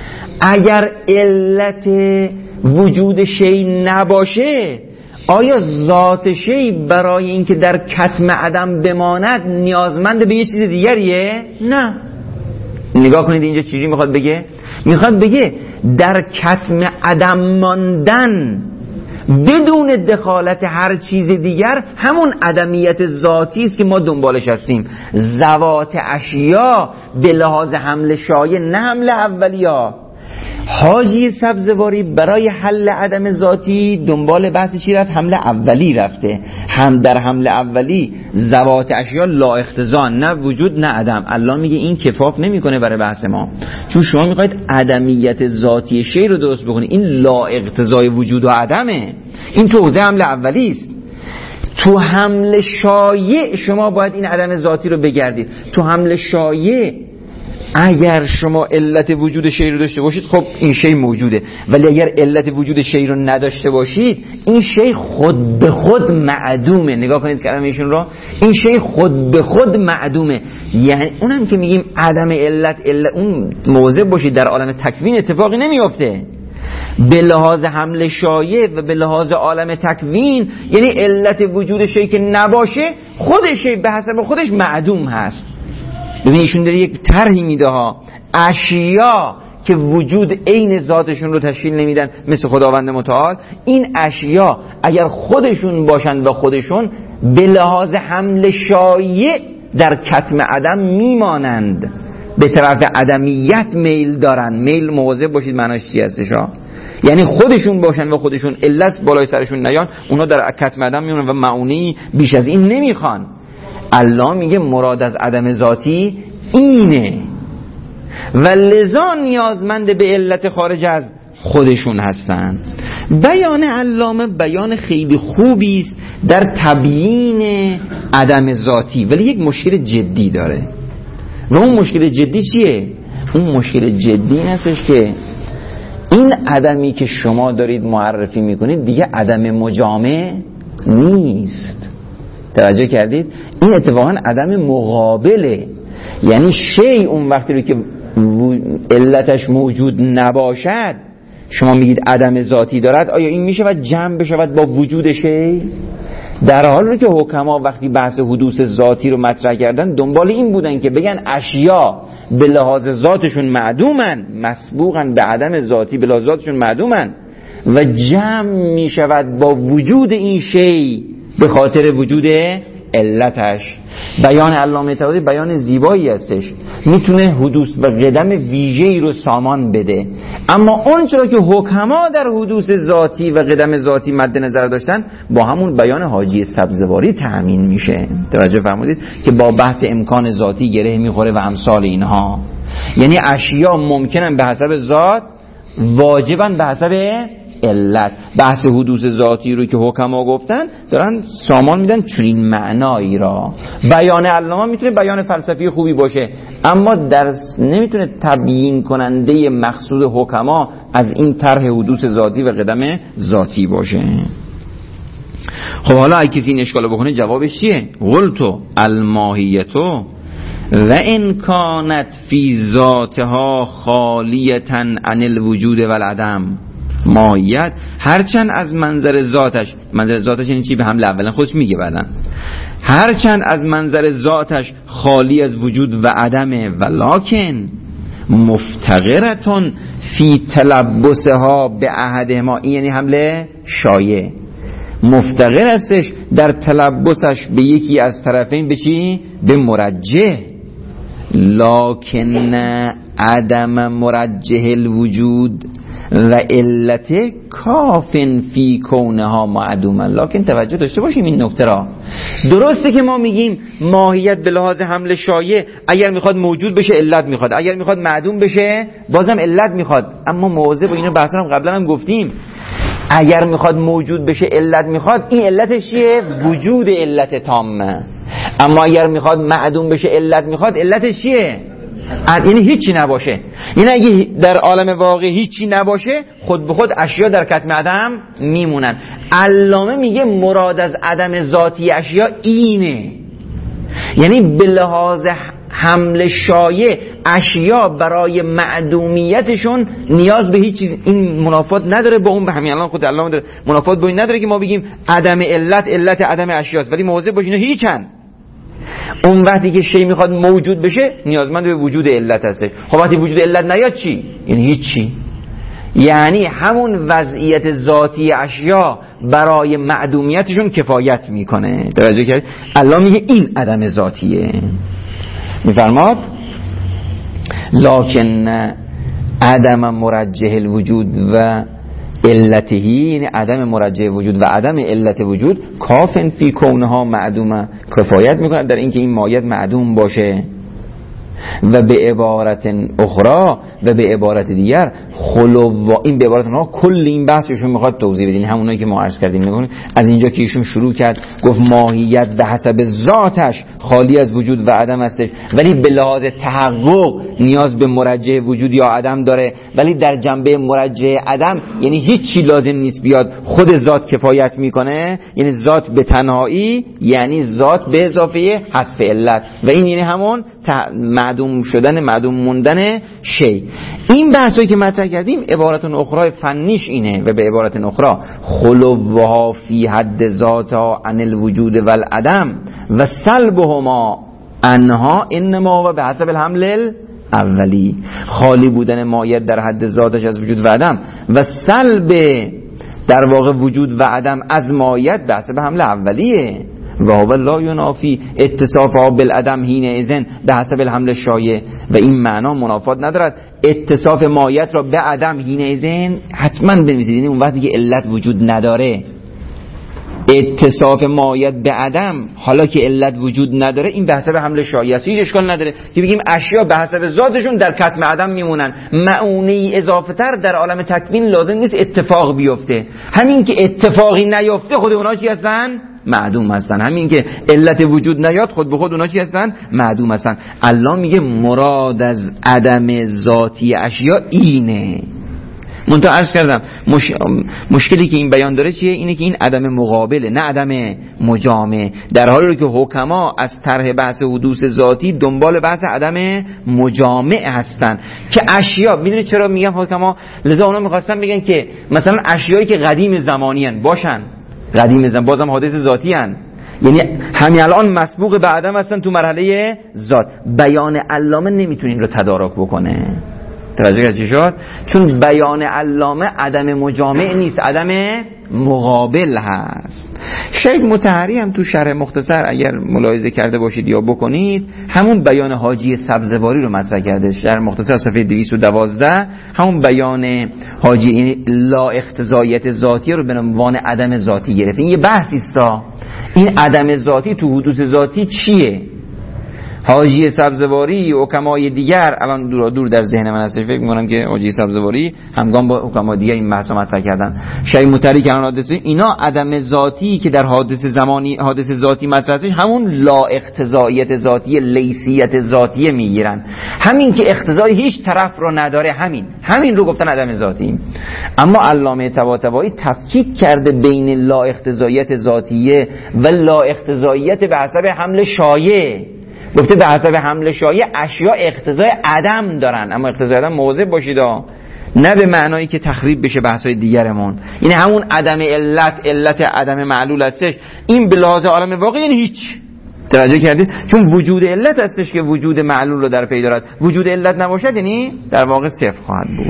اگر علت وجود شی نباشه، آیا ذات شی برای اینکه در کتم عدم بماند نیازمند به یه چیز دیگریه؟ نه. نگاه کنید اینجا چیزی میخواد بگه. میخواد بگه در کتم عدم ماندن بدون دخالت هر چیز دیگر همون عدمیت ذاتی است که ما دنبالش هستیم. ذوات اشیا به لحاظ حمل شایع، نه حمل اولیا. حاجی سبزواری برای حل عدم ذاتی دنبال بحث چی رفت؟ حمل اولی رفته. هم در حمل اولی ذوات اشیا لا اقتضا، نه وجود نه عدم. الله میگه این کفاف نمیکنه برای بحث ما، چون شما میخواید عدمیت ذاتی شی رو درست بکنید. این لا اقتضای وجود و عدمه، این تو حوزه حمل اولی است. تو حمل شایع شما باید این عدم ذاتی رو بگردید. تو حمل شایع اگر شما علت وجود شی رو داشته باشید، خب این شی موجوده. ولی اگر علت وجود شی رو نداشته باشید، این شی خود به خود معدومه. نگاه کنید کلمه ایشون رو، این شی خود به خود معدومه. یعنی اونم که میگیم عدم علت، اون مواظب باشید در عالم تکوین اتفاقی نمیافته. به لحاظ حمل شایع و به لحاظ عالم تکوین، یعنی علت وجود شی که نباشه، خود شی به حسب خودش معدوم هست. ببین ایشون داره یک طرحی میده ها، اشیا که وجود عین ذاتشون رو تشکیل نمیدن مثل خداوند متعال، این اشیا اگر خودشون باشند و خودشون به لحاظ حمل شایع در کتم عدم میمانند، به طرف عدمیت میل دارن. میل مواظب باشید معناش چی هستش ها، یعنی خودشون باشن و خودشون علت بالای سرشون نیان، اونا در کتم عدم میمونن و معونی بیش از این نمیخوان. الله میگه مراد از عدم ذاتی اینه و لذا نیازمند به علت خارج از خودشون هستن. بیان علامه بیان خیلی خوبی است در تبیین عدم ذاتی، ولی یک مشکل جدی داره. و اون مشکل جدی چیه؟ اون مشکل جدی این هستش که این عدمی که شما دارید معرفی میکنید دیگه عدم مجامع نیست. توجه کردید؟ این اتفاقا عدم مقابله. یعنی شی اون وقتی رو که علتش موجود نباشد شما میگید عدم ذاتی دارد، آیا این میشود جمع بشود با وجود شی؟ در حالی که حکما وقتی بحث حدوث ذاتی رو مطرح کردن دنبال این بودن که بگن اشیا به لحاظ ذاتشون معدومن، مسبوقن به عدم ذاتی به لحاظ ذاتشون معدومن و جمع میشود با وجود این شی به خاطر وجود علتش. بیان علامه طباطبایی بیان زیبایی هستش، میتونه حدوث و قدم ویژه‌ای رو سامان بده، اما اون چرا که حکما در حدوث ذاتی و قدم ذاتی مد نظر داشتن با همون بیان حاجی سبزواری تأمین میشه. توجه فرمودید که با بحث امکان ذاتی گره میخوره و امثال اینها. یعنی اشیا ممکنن به حسب ذات، واجبا به حسب علت. بحث حدوث ذاتی رو که حکما گفتن دارن سامان میدن چنین معنایی را. بیان علامه میتونه بیان فلسفی خوبی باشه، اما نمیتونه تبیین کننده مقصود حکما از این طرح حدوث ذاتی و قدم ذاتی باشه. خب حالا اگه کسی این اشکالو بکنه جوابش چیه؟ قلتو الماهیتو و ان کانت فی ذاتها خالیتا عن الوجود و العدم. ماهیت هرچند از منظر ذاتش یعنی چی؟ به حمل اولا خودش میگه بعدن، هرچند از منظر ذاتش خالی از وجود و عدمه، ولکن مفتقرتون فی تلبسها به احدهما. این یعنی حمله شایع، مفتقر هستش در تلبسش به یکی از طرفین. به چی؟ به مرجح. لکن عدم مرجح الوجود و علت کافن فی کونها معدوما. لکن توجه داشته باشیم این نکته را. درسته که ما میگیم ماهیت به لحاظ حمل شایع اگر میخواد موجود بشه علت میخواد، اگر میخواد معدوم بشه بازم علت میخواد، اما مواظب با اینو بحثا هم قبلا هم گفتیم. اگر میخواد موجود بشه علت میخواد، این علتش چیه؟ وجود علت تامه. اما اگر میخواد معدوم بشه علت میخواد، علتش چیه؟ یعنی هیچی نباشه. یعنی اگه در عالم واقع هیچی نباشه، خود به خود اشیا در کتم عدم میمونن. علامه میگه مراد از عدم ذاتی اشیا اینه، یعنی به لحاظ حمل شایع اشیا برای معدومیتشون نیاز به هیچ چیز، این منافات نداره با اون. به همین الان خود علامه داره منافات با این نداره که ما بگیم عدم علت عدم اشیاست، ولی مواظب باشین هیچن. اون وقتی که شی میخواد موجود بشه نیازمند به وجود علت هستش. خب وقتی وجود علت نیاد چی؟ یعنی هیچی. یعنی همون وضعیت ذاتی اشیا برای معدومیتشون کفایت میکنه. توجه کردید؟ الله میگه این عدم ذاتیه. میفرماد لکن عدم مرجح الوجود و علتهی، یعنی عدم مرجح وجود و عدم علت وجود، کافن فی کونها معدومه، کفایت میکنه در اینکه این ماهیت معدوم باشه. و به عبارت اخرى و به عبارت دیگر خلو، این به عبارت اونها کل این بحثشون میخواد توضیح بده. همونایی که ما عرض کردیم میگن از اینجا که ایشون شروع کرد گفت ماهیت به حسب ذاتش خالی از وجود و عدم هستش، ولی به لحاظ تحقق نیاز به مرجح وجود یا عدم داره، ولی در جنبه مرجح عدم یعنی هیچی لازم نیست بیاد، خود ذات کفایت میکنه. یعنی ذات به تنهایی، یعنی ذات به اضافه حذف علت، و این یعنی همون معدوم شدن، معدوم موندن شی. این بحثایی که مطرح کردیم عبارت اخرى فنیش اینه. و به عبارت اخرى خلوها فی حد ذاتها عن الوجود و العدم و سلبهما انها انما و به حسب الحمل اولی. خالی بودن ماهیت در حد ذاتش از وجود و عدم و سلب در واقع وجود و عدم از ماهیت به حسب حمل اولیه. و هو لا ینافی اتصافها بالعدم حینئذ به حسب الحمل شایع. و این معنا منافات ندارد اتصاف ماهیت را به عدم حینئذ. حتما بنویسید، یعنی اون وقتی که علت وجود نداره، اتصاف ماهیت به عدم حالا که علت وجود نداره، این به حسب حمل شایع است. هیچ اشکال نداره که بگیم اشیا به حسب ذاتشون در کتم عدم میمونن. معونه اضافه تر در عالم تکوین لازم نیست اتفاق بیفته. همین که اتفاقی نیفته خود اونا چی هستن؟ معدوم هستن. همین که علت وجود نیاد خود به خود اونا چی هستن؟ معدوم هستن. الله میگه مراد از عدم ذاتی اشیا اینه. منتها عرض کردم مشکلی که این بیان داره چیه؟ اینه که این عدم مقابله، نه عدم مجامع. در حالی که حکما از طرح بحث حدوث ذاتی دنبال بحث عدم مجامع هستن که اشیا. میدونید چرا میگم حکما؟ لذا اونا میخواستن بگن که مثلا اشیایی که قدیم زمانی هن باشن، قدیم زمان بازم حادث ذاتی هن، یعنی همین الان مسبوق به عدم هستن تو مرحله ذات. بیان علامه نمیتونه این رو تدارک بکنه. توجه چی شد؟ چون بیان علامه عدم مجامع نیست، عدم مقابل هست. شیخ مطهری هم تو شرح مختصر اگر ملاحظه کرده باشید یا بکنید همون بیان حاجی سبزواری رو مطرح کرده. شرح مختصر صفحه 212 همون بیان حاجی لا اقتضاییت ذاتی رو به عنوان عدم ذاتی گرفت. این یه بحثی است. این عدم ذاتی تو حدوث ذاتی چیه؟ حاجی سبزواری و حکمای دیگر الان دور در ذهن من هست، فکر می‌کنم که حاجی سبزواری همگام با حکمای دیگر این بحث مطرح کردن. شیخ مطهری که حادثه اینا عدم ذاتی که در حادثه زمانی حادثه ذاتی مطرح است همون لا اقتضاییت ذاتی لیسیت ذاتی میگیرن. همین که اقتضای هیچ طرف رو نداره همین رو گفتن عدم ذاتی. اما علامه طباطبایی تفکیک کرده بین لا اقتضاییت ذاتیه و لا اقتضاییت به حسب حمل شایع. گفته به حسب حمل شایع اشیاء اقتضای عدم دارن، اما اقتضای عدم مواظب باشید نه به معنایی که تخریب بشه بحث‌های دیگرمون. این همون عدم علت عدم معلول هستش. این به لحاظ عالم واقع این هیچ. توجه کردید؟ چون وجود علت هستش که وجود معلول رو در پی دارد. وجود علت نباشد یعنی در واقع صفر خواهد بود.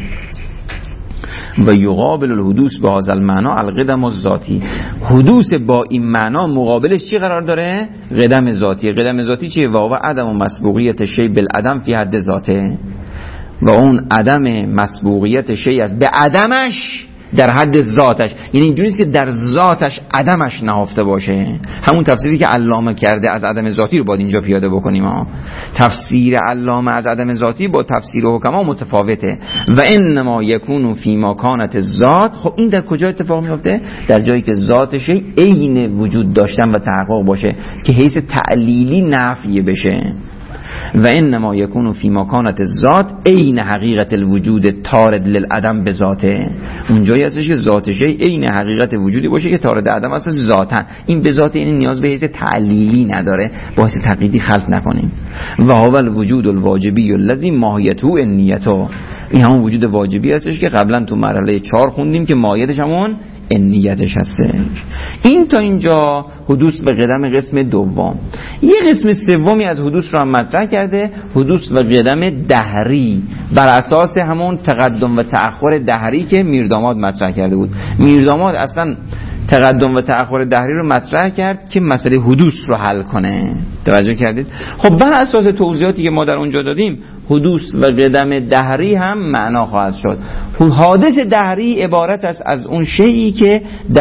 و یقابل الحدوث به هذا المعنى القدم الذاتی. حدوث با این معنا مقابلش چی قرار داره؟ قدم ذاتی. قدم ذاتی چیه؟ و عدم مسبوقیت شیء بالعدم فی حد ذاته. و اون عدم مسبوقیت شیء است به عدمش در حد ذاتش، یعنی اینجوری است که در ذاتش عدمش نهفته باشه. همون تفسیری که علامه کرده از عدم ذاتی رو باید اینجا پیاده بکنیم. تفسیر علامه از عدم ذاتی با تفسیر حکما متفاوته. و انما یکون فی ما کانت الذات. خب این در کجا اتفاق میفته؟ در جایی که ذاتش عین وجود داشتن و تحقق باشه که حیث تعلیلی نفی بشه. و انما یکون فی مکانت الذات عین حقیقت الوجود طارد للعدم به ذاته. اونجایی هستش که ذاتش عین حقیقت وجودی باشه که طارد عدم هست ذاتن. این به ذات این نیاز به حیث تعلیلی نداره، با حیث تقییدی خلط نکنیم. و هو الوجود الواجبی الذی ماهیته النیته. این همون وجود واجبی هستش که قبلا تو مرحله 4 خوندیم که ماهیتش همون نیتش هستش. این تا اینجا حدوث به قسم دوم. یه قسم سومی از حدوث رو هم مطرح کرده، حدوث و قدم دهری، بر اساس همون تقدم و تأخر دهری که میرداماد مطرح کرده بود. میرداماد اصلا تقدم و تأخر دهری رو مطرح کرد که مسئله حدوث رو حل کنه. توجه کردید؟ خب بر اساس توضیحاتی که ما در اونجا دادیم حدوث و قدم دهری هم معنا خواهد شد. حادث دهری عبارت است از اون شیئی که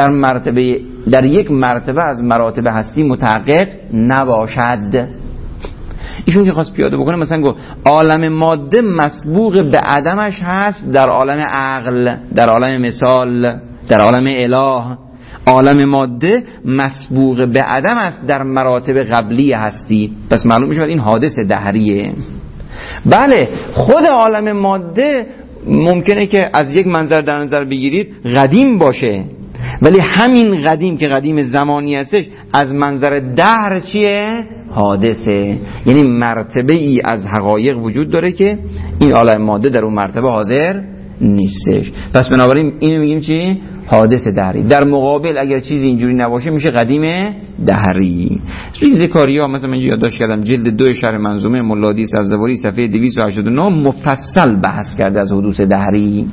در یک مرتبه از مراتب هستی متحقق نباشد. ایشون که خواست پیاده بکنه مثلا گفت عالم ماده مسبوق به عدمش هست در عالم عقل، در عالم مثال، در عالم اله. عالم ماده مسبوق به عدم است در مراتب قبلی هستی. پس معلوم میشه این حادث دهریه. بله خود عالم ماده ممکنه که از یک منظر در نظر بگیرید قدیم باشه، ولی همین قدیم که قدیم زمانی هستش از منظر دهر چیه؟ حادثه. یعنی مرتبه ای از حقایق وجود داره که این عالم ماده در اون مرتبه حاضر نیستش. پس بنابراین اینو میگیم چی؟ حادث دهری. در مقابل اگر چیزی اینجوری نباشه میشه قدیم دهری. ریزکاری ها مثلا من یادداشت کردم جلد 2 شرح منظومه مولادی سبزواری صفحه 289 مفصل بحث کرده از حدوث دهری.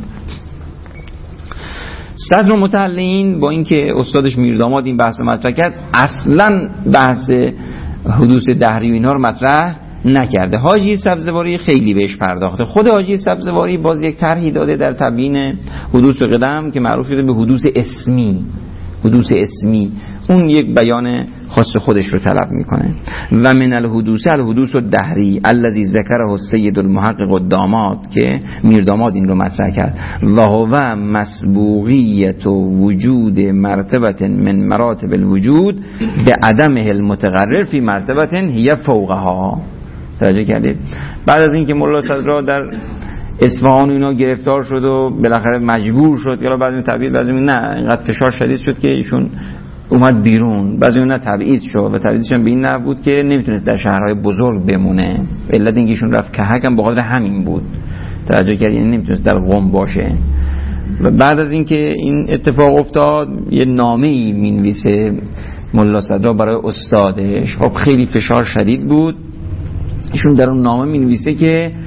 صدر متعلین با اینکه استادش میرداماد این بحث رو مطرح کرد اصلا بحث حدوث دهری و اینا رو مطرح نکرده. حاجی سبزواری خیلی بهش پرداخته. خود حاجی سبزواری باز یک طرحی داده در تبیین حدوث قدم که معروف شده به حدوث اسمی. حدوث اسمی اون یک بیان خاص خودش رو طلب میکنه. و من الحدوث الحدوث الدهری الذی ذکره السید المحقق الداماد که میرداماد این رو مطرح کرد. و هو مسبوقیت وجود مرتبه من مراتب الوجود به عدمه المتقرر فی مرتبه هی فوقها. توجه کردید؟ بعد از اینکه مولا صدرا در اصفهان و اینا گرفتار شد و بالاخره مجبور شد یا بعد این تبعید، بعضی نه اینقدر فشار شدید شد که ایشون اومد بیرون، بعضی نه تبعید شد و تبعیدش هم به این نحو بود که نمیتونست در شهرهای بزرگ بمونه. علت اینکه ایشون رفت کهک هم به خاطر همین بود. توجه کردید؟ یعنی نمیتونست در قم باشه. و بعد از اینکه این اتفاق افتاد یه نامه‌ای مینویسه مولا صدرا برای استادش. خب خیلی فشار شدید بود. ایشون در اون نامه مینویسه که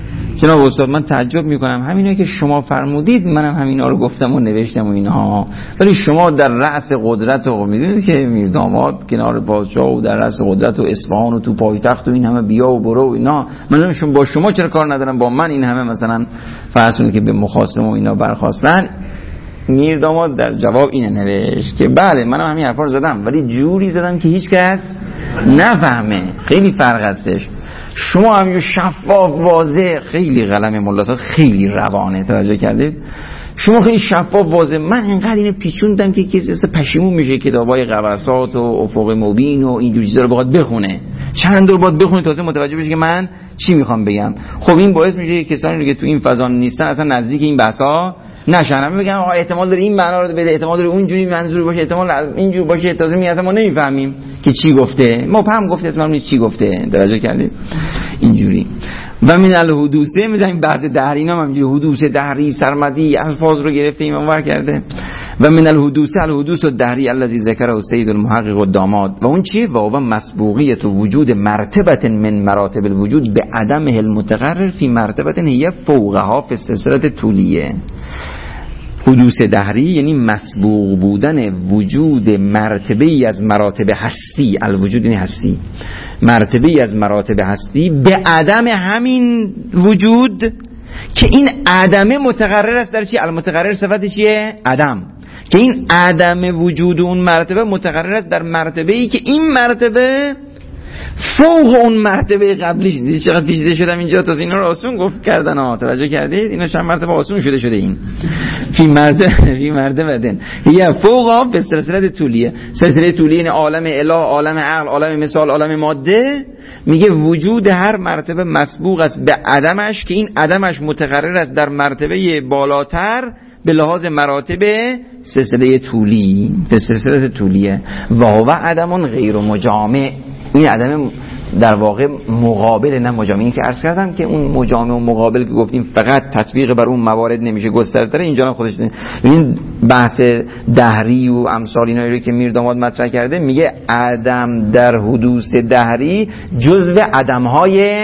جناب استاد من تعجب میکنم همینا که شما فرمودید منم همینا رو گفتم و نوشتم و اینها، ولی شما در رأس قدرت و میدونید که میرداماد کنار پادشاه و در رأس قدرت و اصفهان و تو پایتخت و این همه بیا و برو و اینا، من با شما چرا کار ندارم، با من این همه مثلا فرض کنید که به مخاصمه و اینا برخواستن. میرداماد در جواب اینه نوشت که بله منم همین حرفا رو زدم ولی جوری زدم که هیچ کس نفهمه، خیلی فرق هستش. شما هم شفاف واضح، خیلی قلم ملاصات خیلی روانه، توجه کردید؟ شما خیلی شفاف واضح، من اینقدر اینو پیچوندم که کسی اصلا پشیمون میشه کتابای قبسات و افق مبین و اینجور چیزا رو بخواد بخونه، چند دور باید بخونه تازه متوجه بشه که من چی میخوام بگم. خب این باعث میشه که کسانی که تو این فضا نیستن اصلا نزدیک این بحثا نشن. من بگم آقا احتمال داره این معنا رو بده، احتمال داره اونجوری منظوری باشه، احتمال اینجوری باشه، تازه می اصلا ما نمیفهمیم که چی گفته، مبهم گفته اسمم نیست چی گفته، توجه کردید؟ اینجوری. و من الحدوثه میذاریم بحث دهری، اینا هم اینجوری حدوث دهری سرمدی الفاظ رو گرفته ایمان ور کرده. و من الحدوث الدهری الذی ذکره سید المحقق الداماد، و اون چیه؟ و هو مسبوقیت وجود مرتبه من مراتب الوجود به عدمه المتقرر فی مرتبه هی فوقها فی السلسله طولیه. حدوث دهری یعنی مسبوق بودن وجود مرتبه ای از مراتب هستی، الوجود یعنی هستی، مرتبه ای از مراتب هستی به عدم همین وجود که این عدم متقرر است در چی؟ المتقرر صفت چیه؟ عدم. که این عدم وجود اون مرتبه متقرر است در مرتبه ای که این مرتبه فوق اون مرتبه قبلیش. دیدید چقدر پیچیده شدم اینجا، تا اینا رو آسون گفت کردن ها، توجه کردید؟ اینا چند مرتبه آسون شده این فی مرتبه دن یا فوق به سلسله طولیه. سلسله طولیه این عالم اله، عالم عقل، عالم مثال، عالم ماده. میگه وجود هر مرتبه مسبوق است به عدمش که این عدمش متقرر است در مرتبه بالاتر به لحاظ مراتب سلسله طولی، به سلسله طولیه. و هو عدم غیر مجامع، این عدم در واقع مقابل نه مجامع. این که عرض کردم که اون مجامع و مقابل که گفتیم فقط تطبیق بر اون موارد نمیشه، گسترده اینجا هم خودش. این بحث دهری و امثال اینا رو که میرداماد مطرح کرده، میگه عدم در حدوث دهری جزو عدم‌های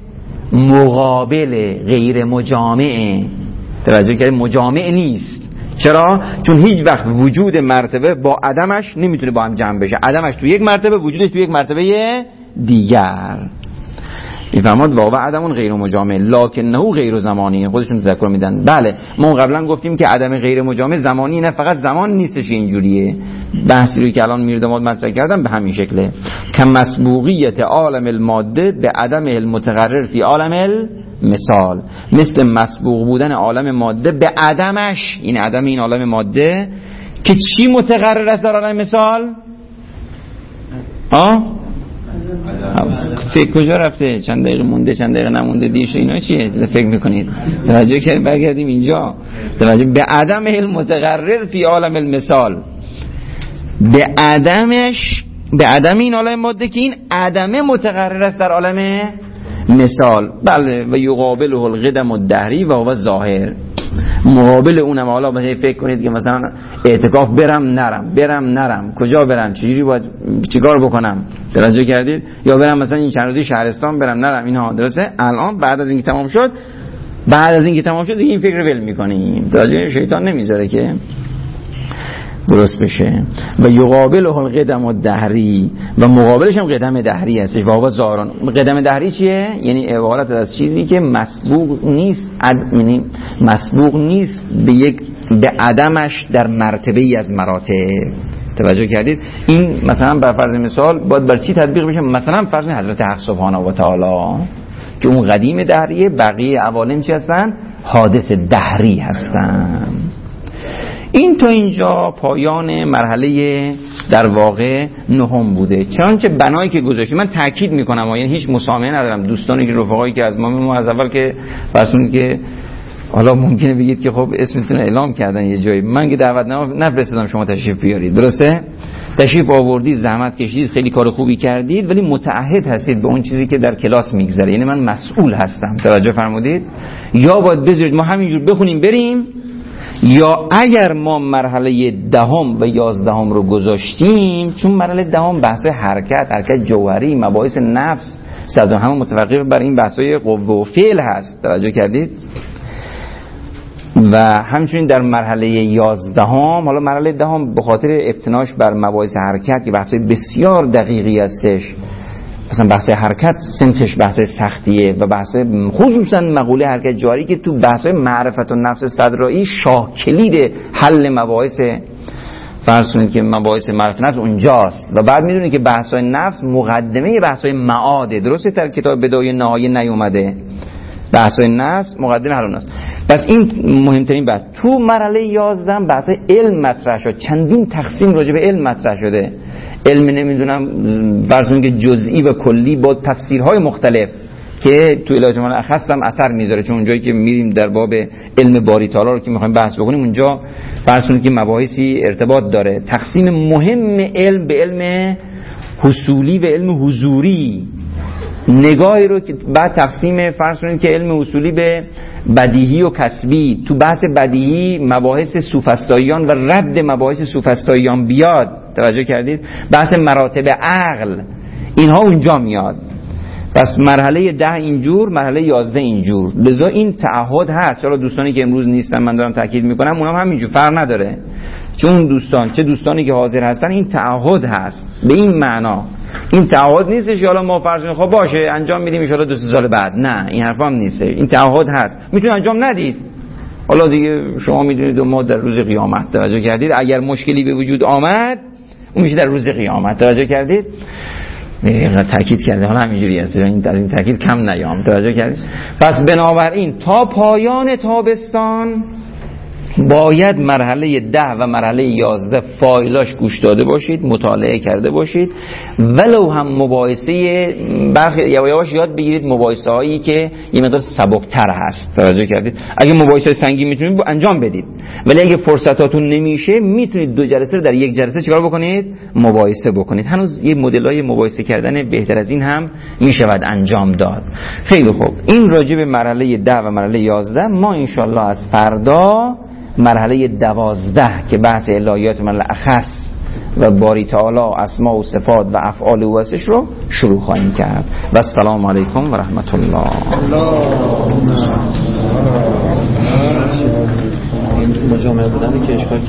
مقابل غیر مجامع. توجه کنید مجامع نیست. چرا؟ چون هیچ وقت وجود مرتبه با عدمش نمیتونه با هم جمع بشه. عدمش تو یک مرتبه، وجودش تو یک مرتبه دیگر. میفهمید؟ واقعا عدمون غیر مجامع لکنه غیر زمانی. خودشون تذکر میدن. بله ما قبلا گفتیم که عدم غیر مجامع زمانی نه، فقط زمان نیستش، اینجوریه. بحثی رو که الان میرداماد مطرح کردم به همین شکله. که مسبوقیت عالم الماده به عدم المتقرر فی عالم المثال، مثل مسبوق بودن عالم ماده به عدمش، این عدم این عالم ماده که چی متقرر است در عالم مثال؟ فکر کجا رفته؟ چند دقیقه مونده، چند دقیقه نمونده، دیش اینا چیه؟ فکر میکنید؟ توجه کردیم برگردیم اینجا. توجه به عدم المتقرر فی عالم المثال، به عدمش، به عدم این عالم ماده که این عدم متقرر است در عالم مثال. بله و یقابله القدم الدهری و هو ظاهر. مقابل اونم حالا مثلا فکر کنید که مثلا اعتکاف برم نرم، کجا برم، چجوری باید چیکار بکنم، توجه کردید؟ یا برم مثلا این چند روزی شهرستان برم نرم، اینها درسته؟ الان بعد از اینکه تمام شد دیگه این فکر رو ول می‌کنیم. توجه شیطان نمیذاره که درست بشه. و یقابله القدم الدهری، و مقابلش هم قدم دهری هستش. و هو ظاهر. قدم دهری چیه؟ یعنی عبارت از چیزی که مسبوق نیست، یعنی مسبوق نیست به عدمش در مرتبه ای از مراتب. توجه کردید؟ این مثلا بر فرض مثال باید بر چی تطبیق بشه؟ مثلا فرض حضرت حق سبحانه و تعالی که اون قدیم دهریه، بقیه عوالم چی هستن؟ حادث دهری هستن. این تا اینجا پایان مرحله در واقع نهم بوده. چنانچه بنایی که گذاشتیم، من تاکید میکنم یعنی هیچ مسامحه ندارم، دوستانی که رفقایی که از ما از اول که فرضون که حالا ممکنه بگید که خب اسمتون اعلام کردن یه جایی، من که دعوت نفرستادم شما تشریف بیارید، درسته؟ تشریف آوردید، زحمت کشیدید، خیلی کار خوبی کردید، ولی متعهد هستید به اون چیزی که در کلاس میگذره. یعنی من مسئول هستم، توجه فرمودید؟ یا باید بذارید ما همینجور بخونیم بریم، یا اگر ما مرحله 10 و 11 رو گذاشتیم، چون مرحله 10 بحث حرکت جوهری، مباحث نفس، صد همه متوقف بر این بحث‌های قوه و فعل هست، توجه کردید؟ و همچنین در مرحله 11 حالا مرحله 10 به خاطر ابتناش بر مباحث حرکت که بحث‌های بسیار دقیقی هستش، مثلا بحث حرکت سمتش بحث سختیه و بحث خصوصا مقوله حرکت جاری که تو بحث معرفت و نفس صدرایی شاه کلید حل مباحث، فرض کنید که مباحث معرفت نفس اونجاست و بعد میدونید که بحث نفس مقدمه بحث معاده، درسته در کتاب بدایه نهایه نیومده بحث نفس مقدمه حل نفس. پس این مهمترین بحث. تو مرحله 11 بحث علم مطرح شد، چندین تقسیم راجع به علم مطرح شده، علم نمیدونم فرض کنید که جزئی و کلی با تفسیرهای مختلف که تو الهیات مال اخص هم اثر میذاره، چون اونجایی که میریم در باب علم باری تعالی رو که میخوایم بحث بکنیم اونجا فرض کنید که مباحثی ارتباط داره. تقسیم مهم علم به علم حصولی و علم حضوری، نگاهی رو که بعد تقسیم فرض کنید که علم اصولی به بدیهی و کسبی، تو بحث بدیهی مباحث سوفسطائیان و رد مباحث سوفسطائیان بیاد، توجه کردید؟ بحث مراتب عقل اینها اونجا میاد. پس مرحله 10 اینجور، مرحله 11 اینجور، لذا این تعهد هست. حالا دوستانی که امروز نیستن من دارم تاکید میکنم، اونم همینجور فرق نداره، چون دوستان چه دوستانی که حاضر هستن این تعهد هست به این معنا. این تعهد نیستش حالا ما فرض کنیم خب باشه انجام میدیم ان شاء الله 2-3 سال بعد، نه این حرفا هم نیست. این تعهد هست، میتونید انجام ندید، حالا دیگه شما میدونید ما در روز قیامت، توجه کردید؟ اگر مشکلی به وجود آمد اون میشه در روز قیامت، توجه کردید؟ تاکید کرده، حالا همینجوری است، این از این تاکید کم نیام، توجه کردید؟ پس بنابراین تا پایان تابستان باید مرحله 10 و مرحله 11 فایلاش گوش داده باشید، مطالعه کرده باشید، ولو هم مباحثه برخی یواش یاد بگیرید مباحثه هایی که یه مقدار سبکتر هست، توجه کردید؟ اگه مباحثه سنگین میتونید انجام بدید، ولی اگه فرصتاتون نمیشه میتونید 2 جلسه رو در یک جلسه چیکار بکنید؟ مباحثه بکنید. هنوز یه مدل‌های مباحثه کردن بهتر از این هم میشود انجام داد. خیلی خوب، این راجع به مرحله 10 و مرحله 11. ما ان شاء الله از فردا مرحله 12 که بحث الهیات من الاخص و باری تعالی اسماء و صفات و افعال او هستش رو شروع خواهیم کرد. و السلام علیکم و رحمت الله. مجامع بودن که اشکال